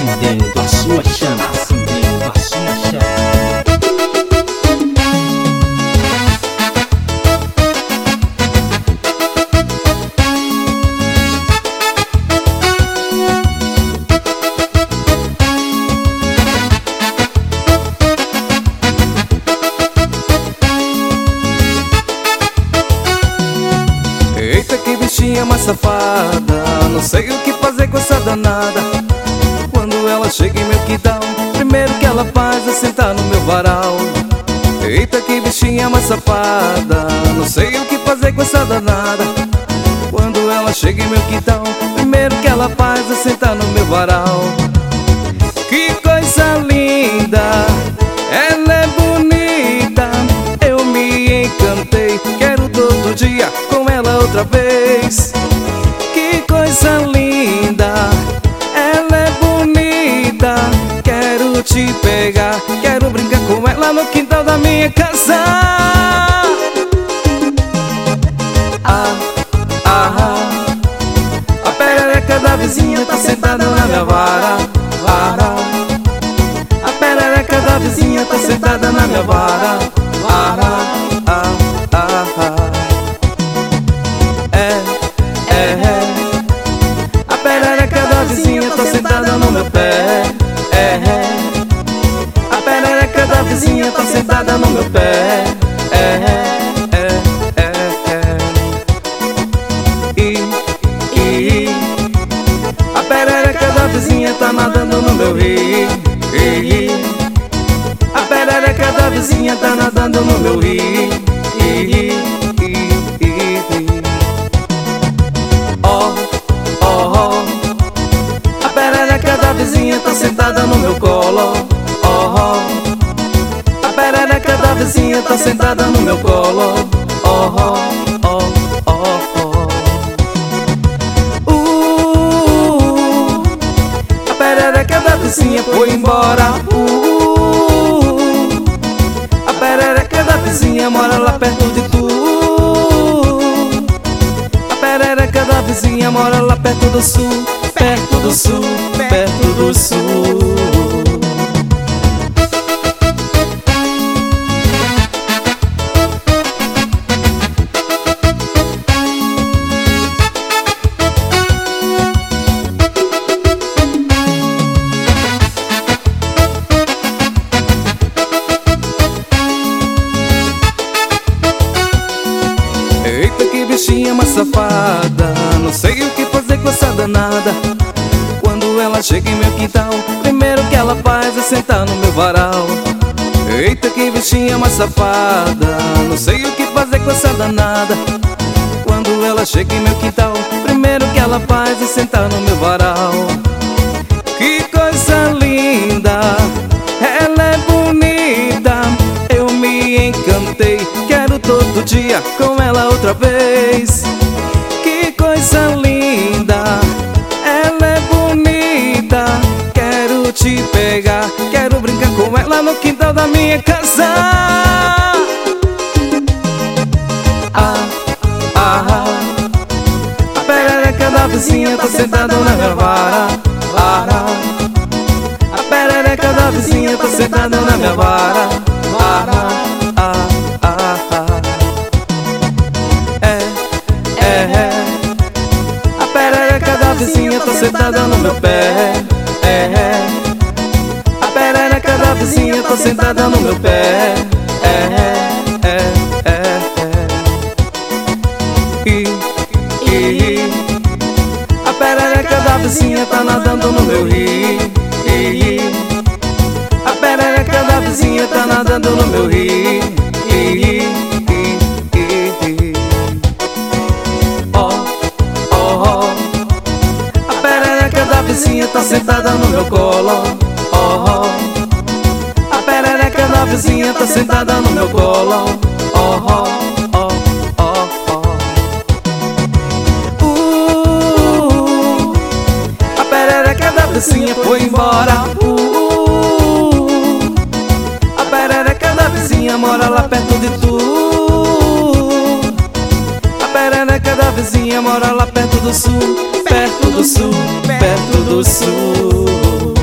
acendendo a sua chama, acendendo a sua chama. Eita, que bichinha mais safada, não sei o que fazer com essa danada. Quando ela chega em meu quintal, primeiro que ela faz é sentar no meu varal. Eita, que bichinha mais safada, não sei o que fazer com essa danada. Quando ela chega em meu quintal, primeiro que ela faz é sentar no meu varal. Que coisa linda, ela é bonita, eu me encantei, quero todo dia com ela outra vez. Que coisa linda, ela é bonita, quero te pegar, quero brincar com ela no quintal da minha casa. A perereca da vizinha tá sentada na minha vara. A perereca da vizinha tá sentada na minha vara. A perereca da vizinha tá sentada no meu pé. A perereca da vizinha tá sentada no meu pé. A perereca da vizinha tá nadando no meu rio. A perereca da vizinha tá nadando no meu rio. A perereca da vizinha tá sentada no meu colo. A perereca da vizinha tá sentada no meu colo. A perereca da vizinha foi embora. A perereca da vizinha mora lá perto de tu. A perereca da vizinha mora lá perto do sul, perto do sul, perto do sul. Eita, que bichinha mais safada, não sei o que fazer com essa danada. Quando ela chega em meu quintal, primeiro que ela faz é sentar no meu varal. Eita, que bichinha mais safada, não sei o que fazer com essa danada. Quando ela chega em meu quintal, primeiro que ela faz é sentar no meu varal. Que coisa linda, ela é bonita, eu me encantei, quero todo dia com ela outra vez. Que coisa linda, ela é bonita, quero te pegar, quero brincar com ela no quintal da minha casa. A perereca da vizinha tá sentada na minha vara. A perereca da vizinha tá sentada na minha vara. A perereca da vizinha tá sentada no meu pé. A perereca da vizinha tá sentada no meu pé. A perereca da vizinha tá nadando no meu rio. A perereca da vizinha tá nadando no meu rio. A perereca da vizinha tá sentada no meu colo. A perereca da vizinha tá sentada no meu colo. A perereca da vizinha foi embora. A perereca da vizinha mora lá perto de tu. A perereca da vizinha mora lá perto do sul, perto do sul, perto do sul.